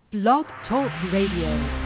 Blog Talk Radio.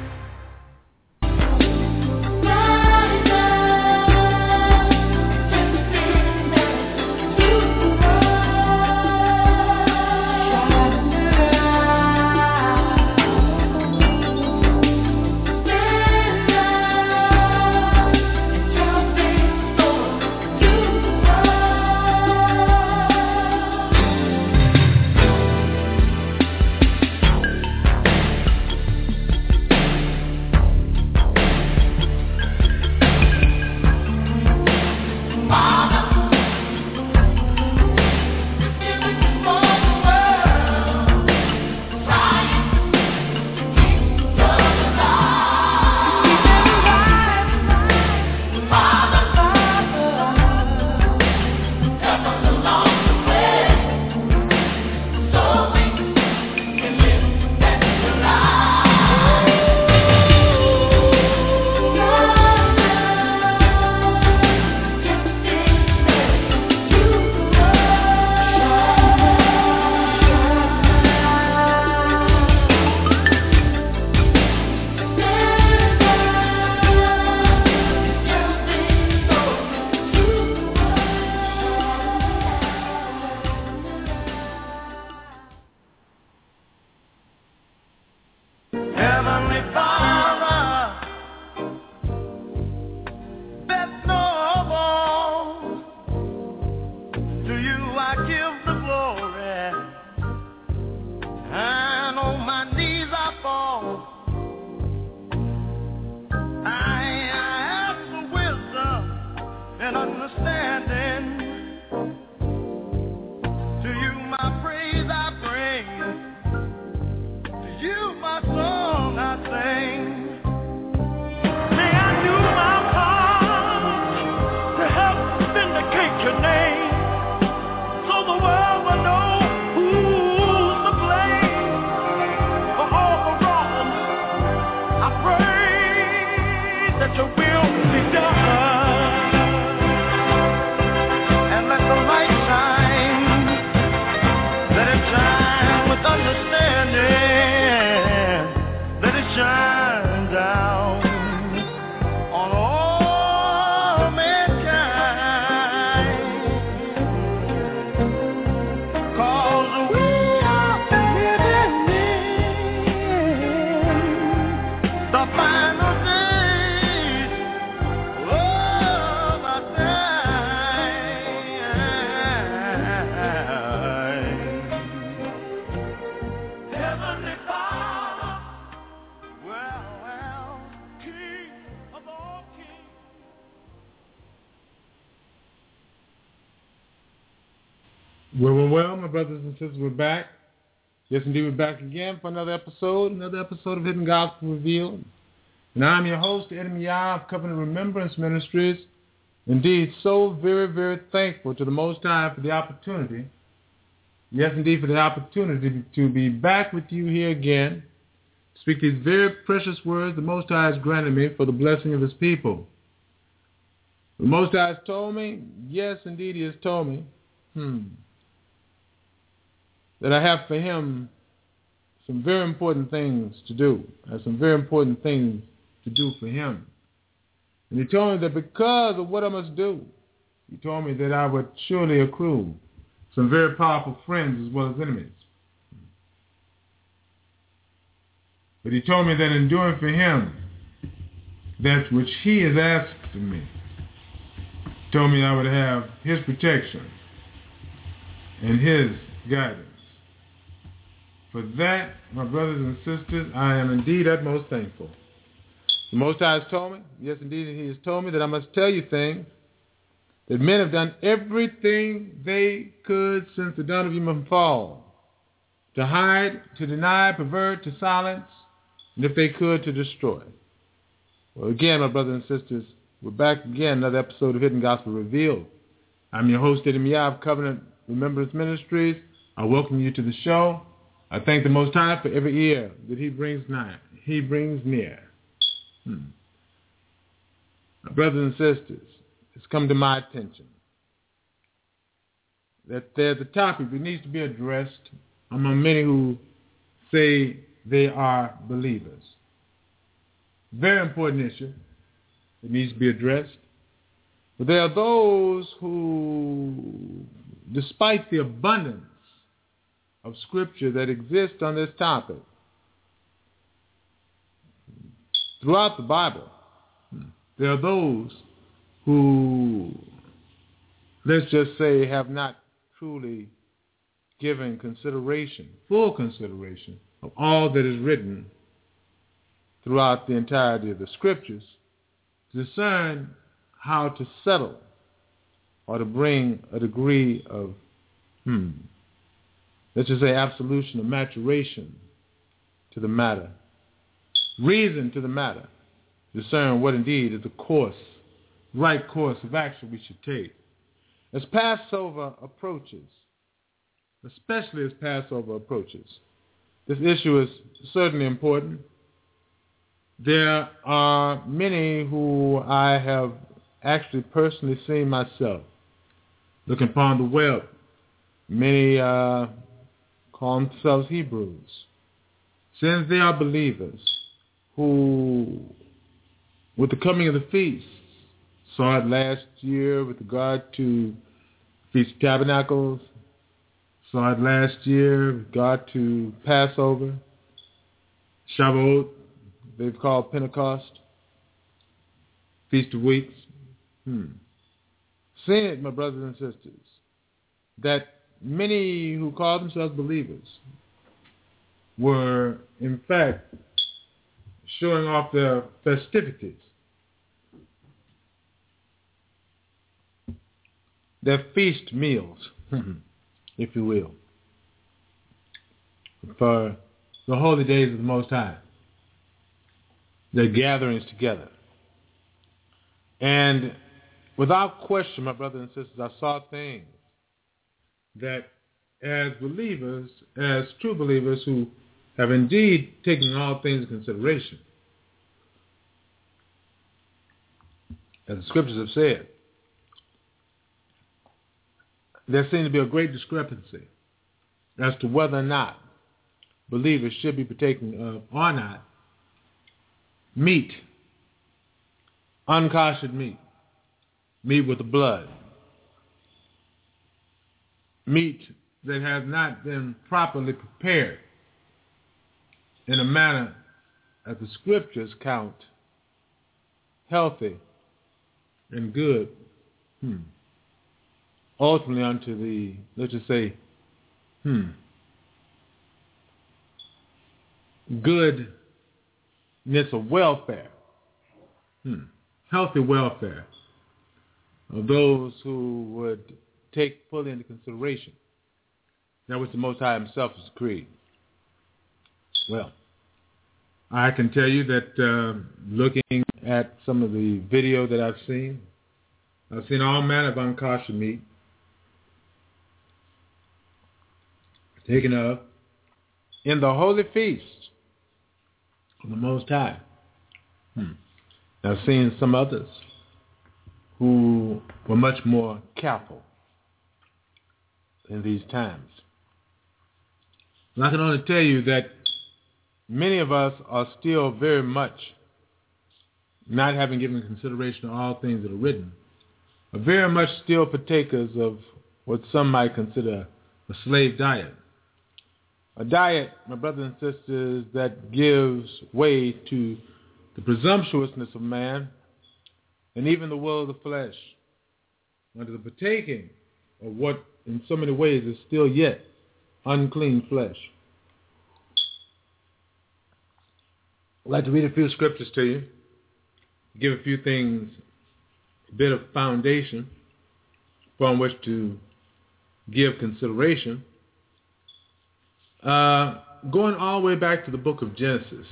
Well, my brothers and sisters, we're back. Yes, indeed, we're back again for another episode of Hidden Gospel Revealed. And I'm your host, Eddie Yah of Covenant Remembrance Ministries. Indeed, so very, very thankful to the Most High for the opportunity, yes, indeed, for the opportunity to be back with you here again, to speak these very precious words the Most High has granted me for the blessing of His people. The Most High has told me, yes, indeed, He has told me, that I have for Him some very important things to do. I have some very important things to do for Him. And He told me that because of what I must do, He told me that I would surely accrue some very powerful friends as well as enemies. But He told me that in doing for Him that which He has asked of me, He told me I would have His protection and His guidance. For that, my brothers and sisters, I am indeed utmost thankful. The Most High has told me, yes indeed, He has told me that I must tell you things, that men have done everything they could since the dawn of human fall, to hide, to deny, pervert, to silence, and if they could, to destroy. Well, again, my brothers and sisters, we're back again, another episode of Hidden Gospel Revealed. I'm your host, Eddie Yah of Covenant Remembrance Ministries. I welcome you to the show. I thank the Most High for every ear that He brings nigh. He brings near. My brothers and sisters, it's come to my attention that there's a topic that needs to be addressed among many who say they are believers. Very important issue. It needs to be addressed. But there are those who, despite the abundance of scripture that exists on this topic, throughout the Bible, there are those who, let's just say, have not truly given consideration, full consideration, of all that is written throughout the entirety of the scriptures to discern how to settle or to bring a degree of, let's just say, absolution or maturation to the matter, reason to the matter, discern what indeed is the right course of action we should take. As Passover approaches, especially as Passover approaches, this issue is certainly important. There are many who I have actually personally seen myself looking upon the web. Many call themselves Hebrews, since they are believers who, with the coming of the feast, saw it last year with regard to Feast of Tabernacles, saw it last year with regard to Passover, Shavuot, they've called Pentecost, Feast of Weeks. Seeing it, my brothers and sisters, that many who call themselves believers were, in fact, showing off their festivities, their feast meals, if you will, for the holy days of the Most High, their gatherings together. And without question, my brothers and sisters, I saw things that as believers, as true believers who have indeed taken all things into consideration, as the scriptures have said, there seems to be a great discrepancy as to whether or not believers should be partaking of or not meat, unkoshered meat, meat with the blood, meat that has not been properly prepared in a manner that the scriptures count healthy and good, ultimately unto the, let's just say, goodness of welfare, healthy welfare of those who would take fully into consideration that which the Most High himself has decreed. Well, I can tell you that looking at some of the video that I've seen all manner of unkosher meat taken up in the holy feast of the Most High. I've seen some others who were much more careful in these times. And I can only tell you that many of us are still very much, not having given consideration to all things that are written, are very much still partakers of what some might consider a slave diet. A diet, my brothers and sisters, that gives way to the presumptuousness of man and even the will of the flesh, under the partaking of what in so many ways is still yet unclean flesh. I'd like to read a few scriptures to you, give a few things, a bit of foundation upon which to give consideration. Going all the way back to the book of Genesis.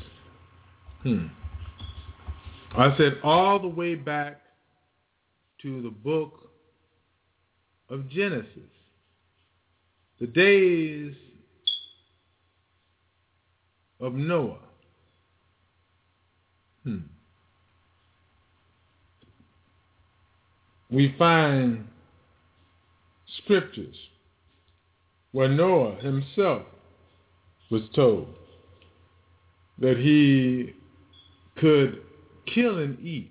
I said all the way back to the book of Genesis. The days of Noah. We find scriptures where Noah himself was told that he could kill and eat,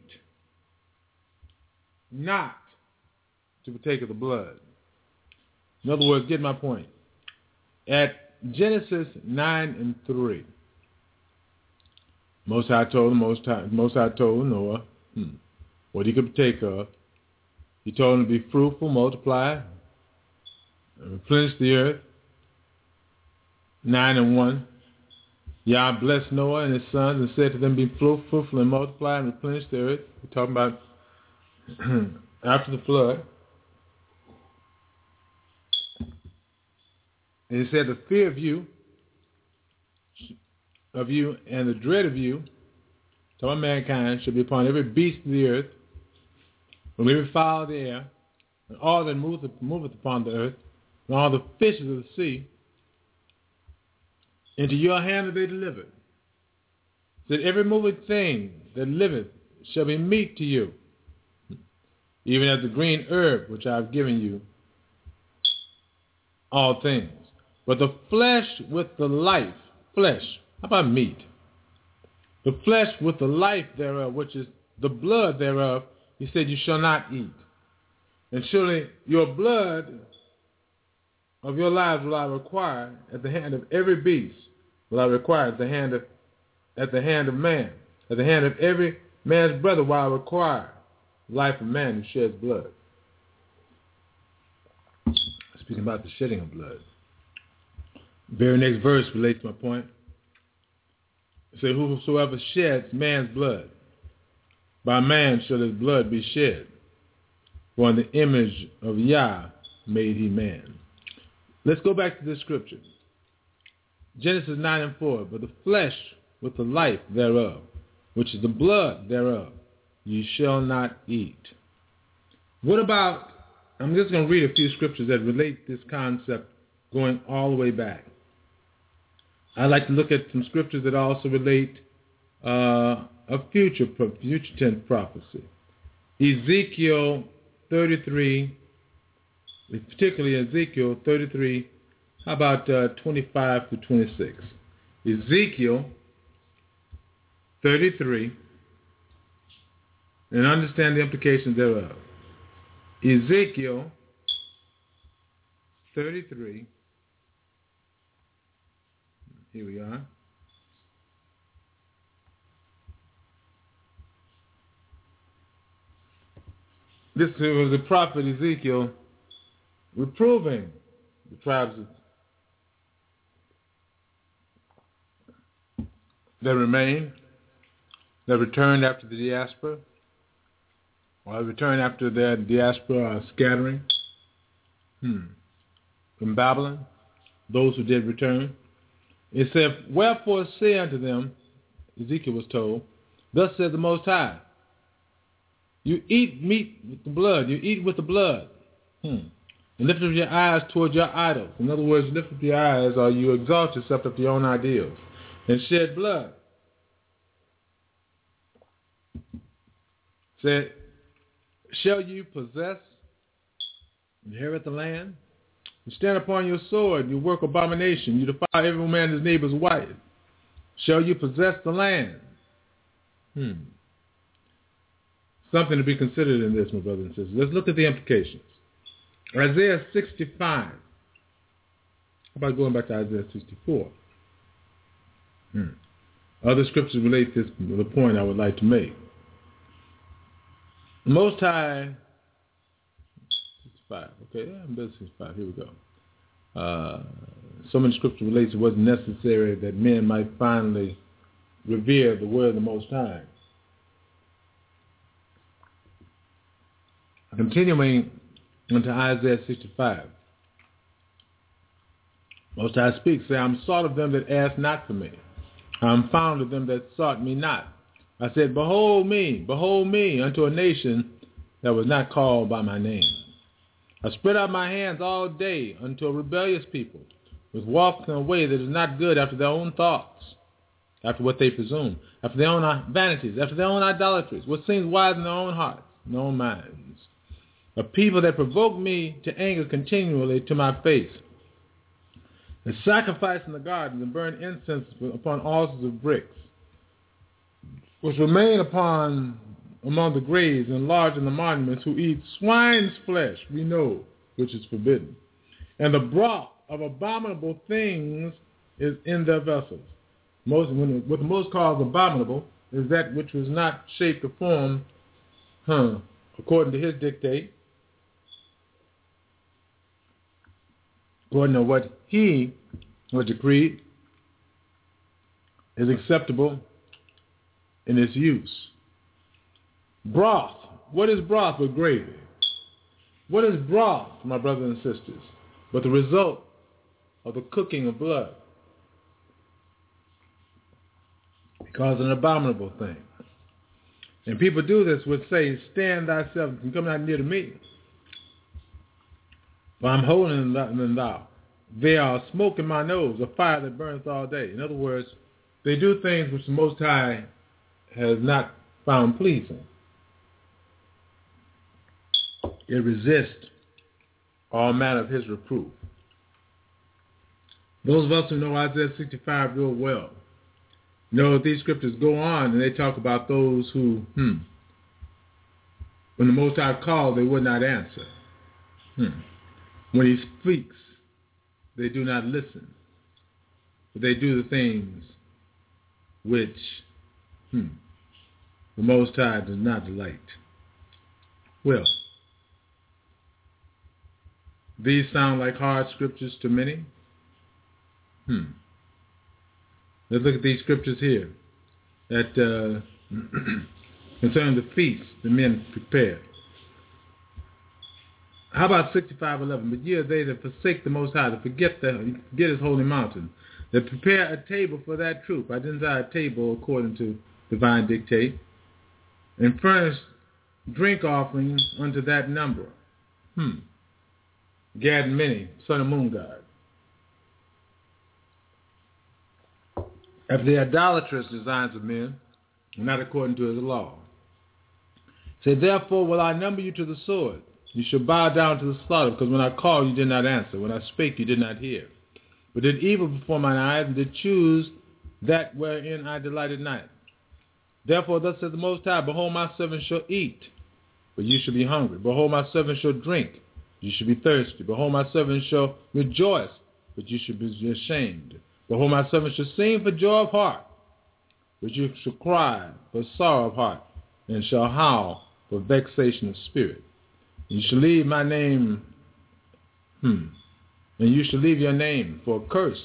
not to partake of the blood. In other words, get my point. At Genesis 9:3, Most High told Noah what he could partake of. He told him to be fruitful, multiply, and replenish the earth. 9:1, Yah blessed Noah and his sons and said to them, be fruitful and multiply and replenish the earth. We're talking about after the flood. And he said, the fear of you and the dread of you, to all mankind, shall be upon every beast of the earth, and every fowl of the air, and all that moveth upon the earth, and all the fishes of the sea. Into your hand are they delivered. That every moving thing that liveth shall be meat to you, even as the green herb which I have given you, all things. But the flesh with the life, flesh, how about meat? The flesh with the life thereof, which is the blood thereof, he said, you shall not eat. And surely your blood of your lives will I require at the hand of every beast, will I require at the hand of man, at the hand of every man's brother will I require life of man who sheds blood. Speaking about the shedding of blood. Very next verse relates to my point. It says, whosoever sheds man's blood, by man shall his blood be shed. For in the image of Yah made he man. Let's go back to this scripture. Genesis 9:4. But the flesh with the life thereof, which is the blood thereof, ye shall not eat. What about, I'm just going to read a few scriptures that relate this concept going all the way back. I'd like to look at some scriptures that also relate a future tense prophecy. Ezekiel 33, particularly Ezekiel 33, how about 25 to 26? Ezekiel 33, and understand the implications thereof. Ezekiel 33, here we are. This was the prophet Ezekiel reproving the tribes that remained, that returned after the diaspora, or returned after their diaspora scattering from Babylon, those who did return. It said, wherefore say unto them, Ezekiel was told, thus said the Most High, you eat meat with the blood, you eat with the blood, and lift up your eyes towards your idols. In other words, lift up your eyes, or you exalt yourself up to your own ideals, and shed blood. Said, shall you possess, inherit the land? You stand upon your sword, you work abomination, you defile every man his neighbor's wife. Shall you possess the land? Something to be considered in this, my brothers and sisters. Let's look at the implications. Isaiah 65. How about going back to Isaiah 64? Other scriptures relate this to the point I would like to make. The Most High, 65, okay, yeah, 65, here we go. So many scripture relates to what's necessary that men might finally revere the word of the Most High. Continuing into Isaiah 65. Most High speaks, say, I'm sought of them that asked not for me. I'm found of them that sought me not. I said, behold me, unto a nation that was not called by my name. I spread out my hands all day unto a rebellious people, with walking a way that is not good after their own thoughts, after what they presume, after their own vanities, after their own idolatries, what seems wise in their own hearts, in their own minds. A people that provoke me to anger continually to my face. and sacrifice in the gardens and burn incense upon altars of bricks, which remain among the graves and lodge in the monuments, who eat swine's flesh, we know, which is forbidden. And the broth of abominable things is in their vessels. What the most calls abominable is that which was not shaped or formed according to his dictate, according to what he was decreed, is acceptable in its use. Broth. What is broth but gravy? What is broth, my brothers and sisters, but the result of the cooking of blood? Because an abominable thing. And people do this would say, stand thyself and come not near to me, for I'm holy than thou. There are smoke in my nose, a fire that burns all day. In other words, they do things which the Most High has not found pleasing. It resists all manner of his reproof. Those of us who know Isaiah 65 real well know that these scriptures go on and they talk about those who, when the Most High called, they would not answer. When he speaks, they do not listen. But they do the things which the Most High does not delight. Well, these sound like hard scriptures to many. Let's look at these scriptures here that concerning the feast the men prepared. How about 65:11? But ye are they that forsake the Most High, that forget his holy mountain, that prepare a table for that troop. I desire a table according to divine dictate, and furnish drink offerings unto that number. Gad and Mini, son of Moon God. After the idolatrous designs of men, and not according to his law. Say, therefore will I number you to the sword. You shall bow down to the slaughter, because when I called you did not answer. When I spake you did not hear. But did evil before mine eyes, and did choose that wherein I delighted not. Therefore thus says the Most High, behold, my servant shall eat, but you shall be hungry. Behold, my servant shall drink, you shall be thirsty. Behold, my servant shall rejoice, but you shall be ashamed. Behold, my servant shall sing for joy of heart, but you shall cry for sorrow of heart, and shall howl for vexation of spirit. You shall leave my name, and you shall leave your name for a curse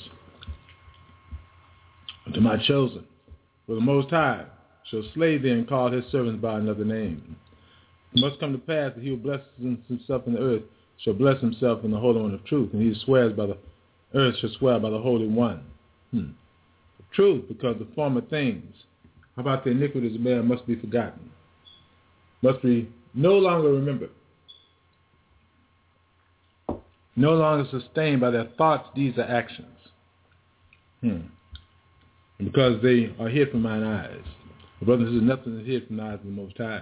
unto my chosen. For the Most High shall slay thee and call his servants by another name. It must come to pass that he who blesses himself in the earth shall bless himself in the Holy One of truth, and he who swears by the earth shall swear by the Holy One. Truth, because the former things, how about the iniquities of man, must be forgotten, must be no longer remembered, no longer sustained by their thoughts, deeds, or actions. Because they are hid from mine eyes. Brothers, there's nothing is hid from the eyes of the Most High.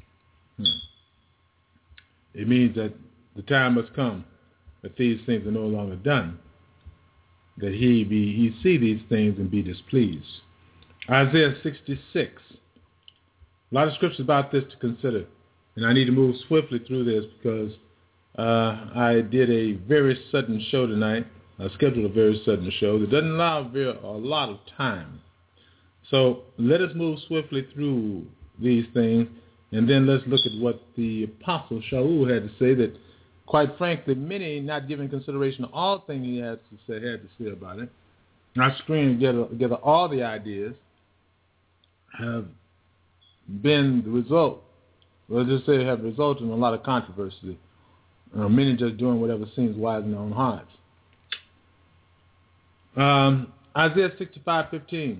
It means that the time must come that these things are no longer done, that he see these things and be displeased. Isaiah 66. A lot of scriptures about this to consider, and I need to move swiftly through this because I did a very sudden show tonight. I scheduled a very sudden show that doesn't allow a lot of time. So let us move swiftly through these things, and then let's look at what the Apostle Shaul had to say, that quite frankly, many, not giving consideration to all things he had to say about it, I screened together all the ideas, have been the result, let's just say have resulted in a lot of controversy. Many just doing whatever seems wise in their own hearts. Isaiah 66:15.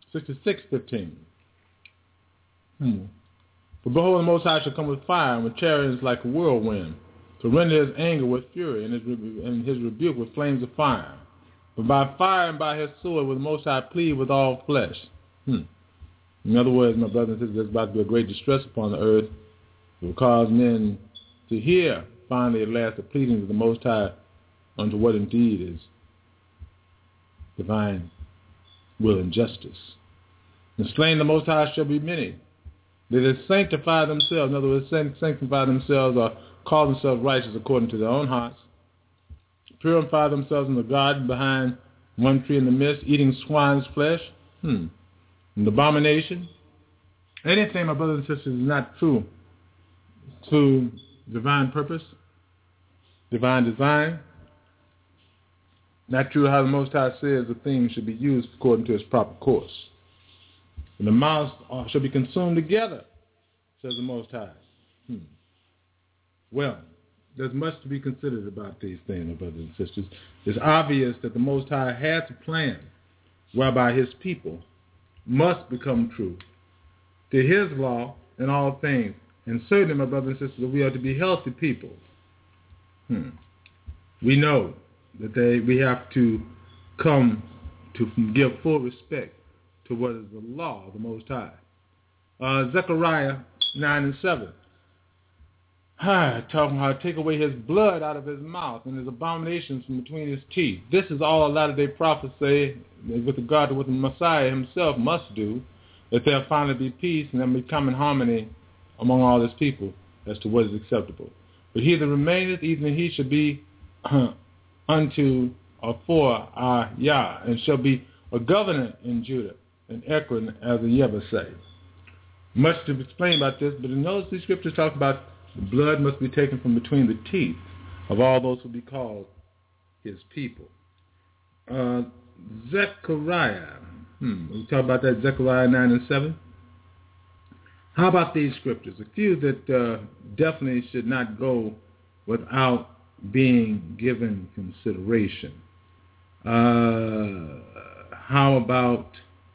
For behold, the Most High shall come with fire and with chariots like a whirlwind, to render his anger with fury and his rebuke with flames of fire. But by fire and by his sword will the Most High plead with all flesh. In other words, my brothers and sisters, there's about to be a great distress upon the earth. It will cause men to hear finally at last the pleadings of the Most High unto what indeed is divine will and justice. And slain the Most High shall be many. They that sanctify themselves, in other words, sanctify themselves or call themselves righteous according to their own hearts, purify themselves in the garden behind one tree in the midst, eating swine's flesh, an abomination. Anything, my brothers and sisters, is not true to divine purpose, divine design, not true how the Most High says the thing should be used according to its proper course. And the mouths shall be consumed together, says the Most High. Well, there's much to be considered about these things, my brothers and sisters. It's obvious that the Most High has a plan whereby his people must become true to his law in all things. And certainly, my brothers and sisters, we are to be healthy people. We know that we have to come to give full respect to what is the law of the Most High. Zechariah 9:7. Talking how to take away his blood out of his mouth and his abominations from between his teeth. This is all a Latter-day Prophets say with regard to what the Messiah himself must do, that there'll finally be peace and there'll be common harmony among all his people as to what is acceptable. But he that remaineth, even he shall be unto or for our Yah, and shall be a governor in Judah and Ekron as the Yebusay. Much to explain about this, but in those scriptures talk about the blood must be taken from between the teeth of all those who be called his people. Zechariah, we talk about that, Zechariah 9:7. How about these scriptures? A few that definitely should not go without being given consideration. How about,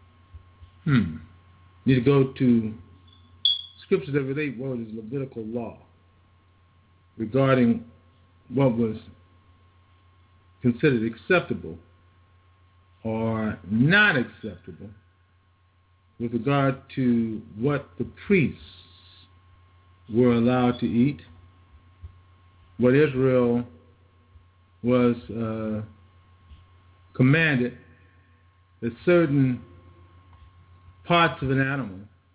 need to go to scriptures that relate what is Levitical law regarding what was considered acceptable or not acceptable with regard to what the priests were allowed to eat, what Israel was commanded that certain parts of an animal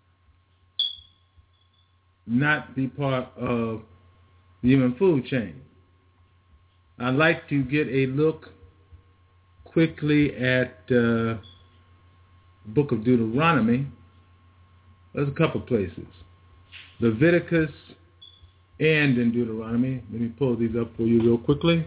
not be part of the human food chain. I'd like to get a look quickly at the book of Deuteronomy. There's a couple places. Leviticus and in Deuteronomy. Let me pull these up for you real quickly.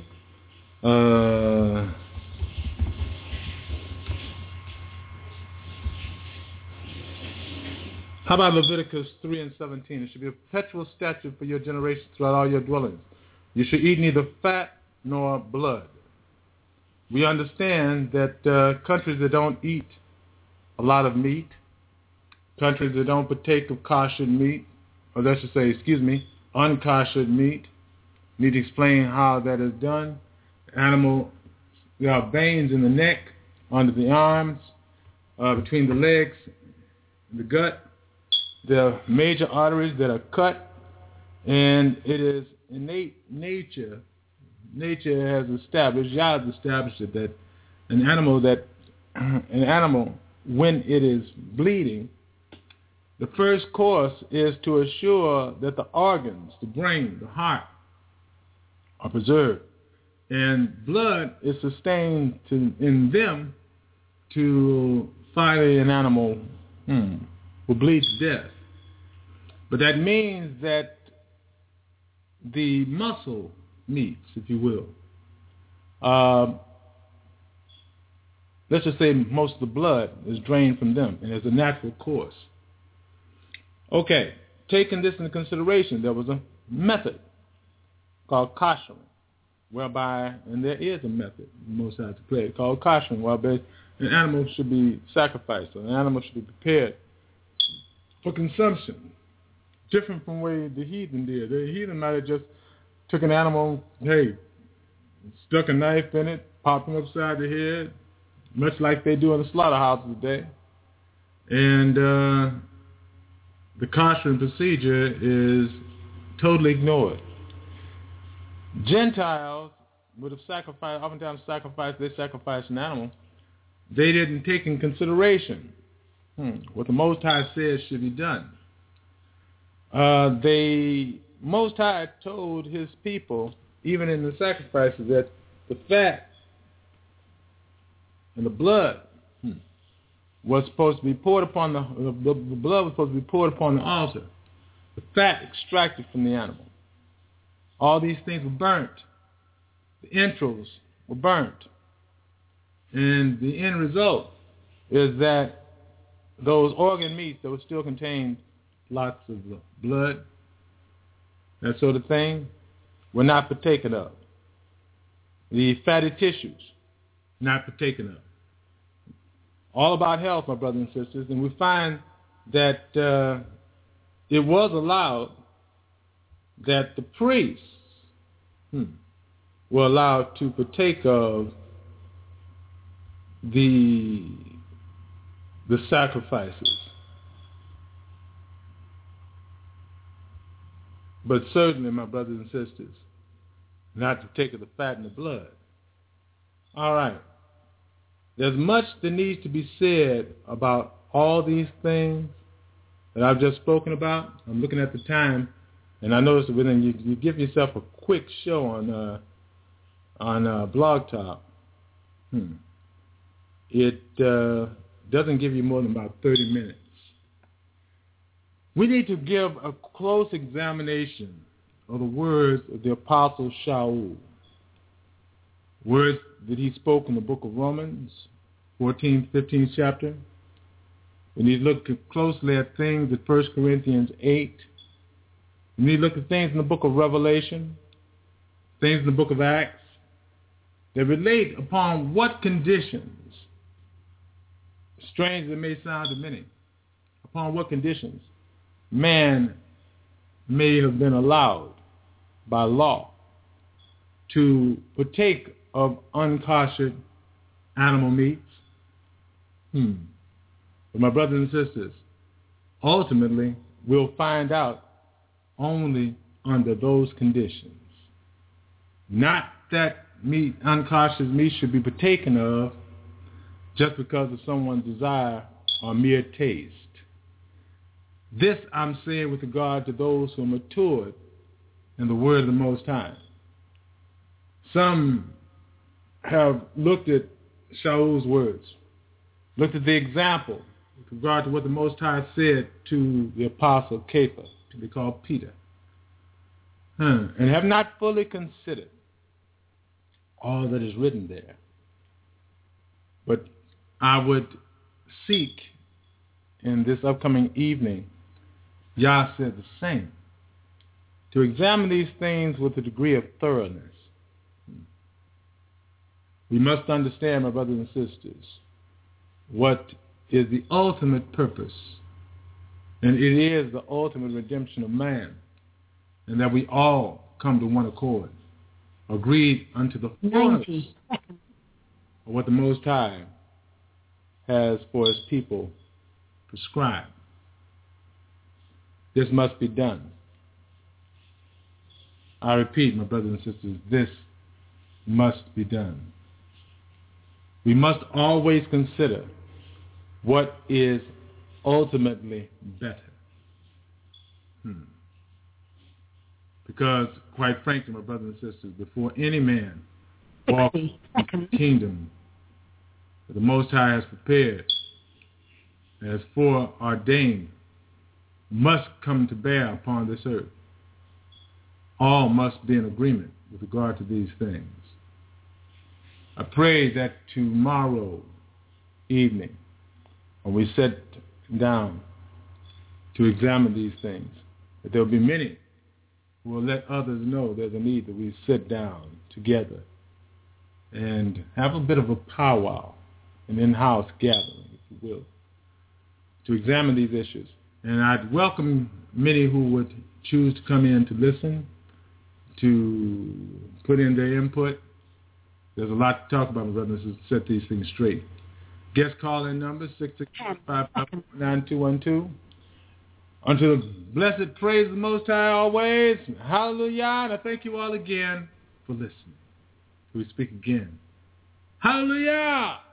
How about Leviticus 3:17? It should be a perpetual statute for your generations throughout all your dwellings. You should eat neither fat nor blood. We understand that countries that don't eat a lot of meat, countries that don't partake of kosher meat, or let's just say, unkosher meat, need to explain how that is done. Animal, there are veins in the neck, under the arms, between the legs, the gut. There are major arteries that are cut, and it is innate nature. Nature has established, Yah has established it, that an animal, when it is bleeding, the first course is to assure that the organs, the brain, the heart, are preserved. And blood is sustained in them to finally an animal will bleed to death. But that means that the muscle meats, if you will, let's just say most of the blood is drained from them, and there's a natural course. Okay, taking this into consideration, there was a method called koshering, whereby, and there is a method, most High to play, called koshering, whereby an animal should be sacrificed, or an animal should be prepared for consumption, different from the way the heathen did. The heathen might have just took an animal, stuck a knife in it, popped him upside the head, much like they do in the slaughterhouses today. And the koshering procedure is totally ignored. Gentiles would have sacrificed, oftentimes they sacrifice an animal they didn't take in consideration what the Most High says should be done. The Most High told his people, even in the sacrifices, that the fat and the blood was supposed to be poured upon the blood was supposed to be poured upon the altar. The fat extracted from the animal. All these things were burnt. The entrails were burnt. And the end result is that those organ meats that would still contain lots of blood, that sort of thing, were not partaken of. The fatty tissues, not partaken of. All about health, my brothers and sisters, and we find that it was allowed that the priests were allowed to partake of the sacrifices. But certainly, my brothers and sisters, not to take of the fat and the blood. All right. There's much that needs to be said about all these things that I've just spoken about. I'm looking at the time, and I noticed that when you give yourself a quick show on Blog Talk, it doesn't give you more than about 30 minutes. We need to give a close examination of the words of the Apostle Shaul, words that he spoke in the book of Romans, 14th, 15th chapter. We need to look closely at things in 1 Corinthians 8. We need to look at things in the book of Revelation, things in the book of Acts, that relate upon what conditions, strange as it may sound to many, upon what conditions man may have been allowed by law to partake of unkosher animal meats. But my brothers and sisters, ultimately, we'll find out only under those conditions. Not that meat, unkosher meat, should be partaken of just because of someone's desire or mere taste. This I'm saying with regard to those who are matured in the word of the Most High. Some have looked at Shaul's words, looked at the example with regard to what the Most High said to the apostle Kepha, to be called Peter, and have not fully considered all that is written there. But I would seek in this upcoming evening, Yah said the same, to examine these things with a degree of thoroughness. We must understand, my brothers and sisters, what is the ultimate purpose, and it is the ultimate redemption of man, and that we all come to one accord, agreed unto the fullness of what the Most High has for his people prescribed. This must be done. I repeat, my brothers and sisters, this must be done. We must always consider what is ultimately better. Because, quite frankly, my brothers and sisters, before any man walks in the kingdom that the Most High has prepared, as foreordained, must come to bear upon this earth. All must be in agreement with regard to these things. I pray that tomorrow evening, when we sit down to examine these things, that there will be many who will let others know there's a need that we sit down together and have a bit of a powwow, an in-house gathering, if you will, to examine these issues. And I'd welcome many who would choose to come in to listen, to put in their input. There's a lot to talk about, my brothers, to set these things straight. Guest call-in number, 665-9212. Unto the blessed praise of the Most High always. Hallelujah. And I thank you all again for listening. We speak again. Hallelujah.